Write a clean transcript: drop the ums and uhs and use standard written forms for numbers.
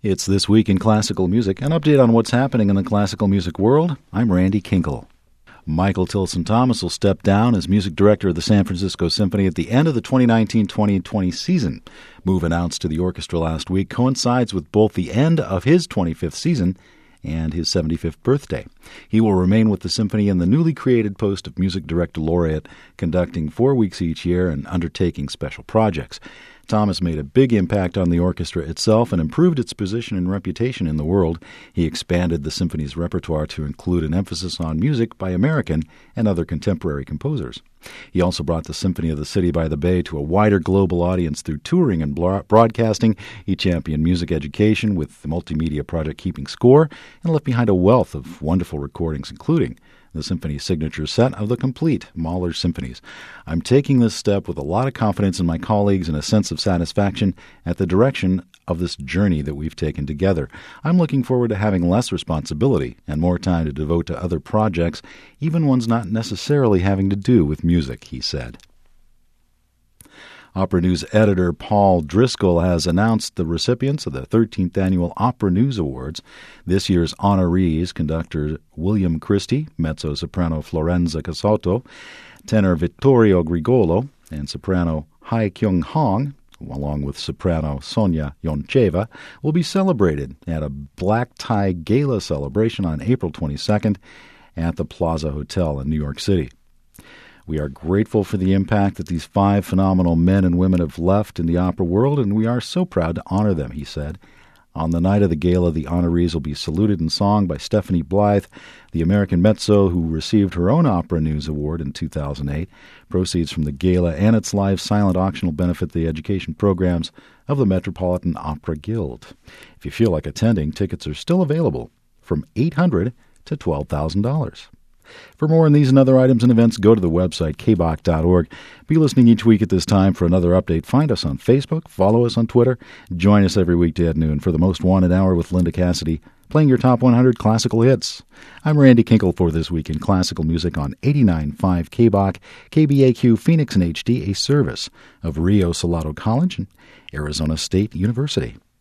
It's This Week in Classical Music, an update on what's happening in the classical music world. I'm Randy Kinkle. Michael Tilson Thomas will step down as music director of the San Francisco Symphony at the end of the 2019-2020 season. Move announced to the orchestra last week coincides with both the end of his 25th season and his 75th birthday. He will remain with the symphony in the newly created post of Music Director Laureate, conducting 4 weeks each year and undertaking special projects. Thomas made a big impact on the orchestra itself and improved its position and reputation in the world. He expanded the symphony's repertoire to include an emphasis on music by American and other contemporary composers. He also brought the Symphony of the City by the Bay to a wider global audience through touring and broadcasting. He championed music education with the multimedia project Keeping Score and left behind a wealth of wonderful recordings, including the symphony's signature set of the complete Mahler symphonies. I'm taking this step with a lot of confidence in my colleagues and a sense of satisfaction at the direction of this journey that we've taken together. I'm looking forward to having less responsibility and more time to devote to other projects, even ones not necessarily having to do with music, he said. Opera News editor Paul Driscoll has announced the recipients of the 13th Annual Opera News Awards. This year's honorees, conductor William Christie, mezzo-soprano Florenza Casotto, tenor Vittorio Grigolo, and soprano Hai Kyung Hong, along with soprano Sonia Yoncheva, will be celebrated at a black tie gala celebration on April 22nd at the Plaza Hotel in New York City. We are grateful for the impact that these 5 phenomenal men and women have left in the opera world, and we are so proud to honor them, he said. On the night of the gala, the honorees will be saluted in song by Stephanie Blythe, the American mezzo who received her own Opera News Award in 2008. Proceeds from the gala and its live silent auction will benefit the education programs of the Metropolitan Opera Guild. If you feel like attending, tickets are still available from $800 to $12,000. For more on these and other items and events, go to the website, kbach.org. Be listening each week at this time for another update. Find us on Facebook, follow us on Twitter. Join us every weekday at noon for the Most Wanted Hour with Linda Cassidy, playing your top 100 classical hits. I'm Randy Kinkle for This Week in Classical Music on 89.5 KBach, KBAQ Phoenix in HD, a service of Rio Salado College and Arizona State University.